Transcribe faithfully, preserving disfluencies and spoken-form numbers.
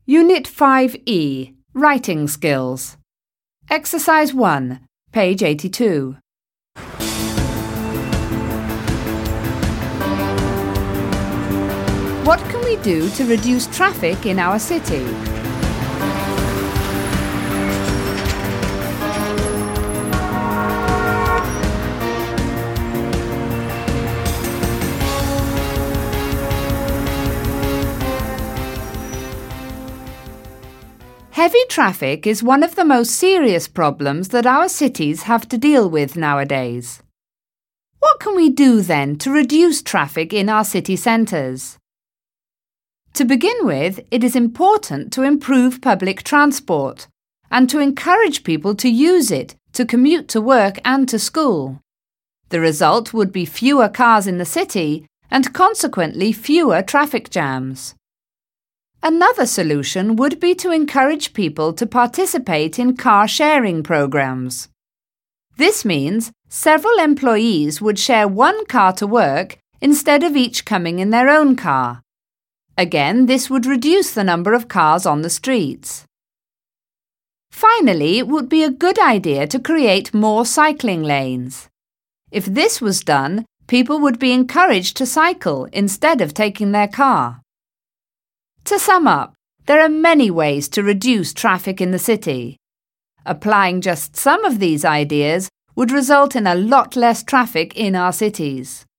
Unit five E, Writing Skills. Exercise one, page eighty-two. What can we do to reduce traffic in our city? Heavy traffic is one of the most serious problems that our cities have to deal with nowadays. What can we do then to reduce traffic in our city centres? To begin with, it is important to improve public transport and to encourage people to use it to commute to work and to school. The result would be fewer cars in the city and consequently fewer traffic jams. Another solution would be to encourage people to participate in car-sharing programs. This means several employees would share one car to work instead of each coming in their own car. Again, this would reduce the number of cars on the streets. Finally, it would be a good idea to create more cycling lanes. If this was done, people would be encouraged to cycle instead of taking their car. To sum up, there are many ways to reduce traffic in the city. Applying just some of these ideas would result in a lot less traffic in our cities.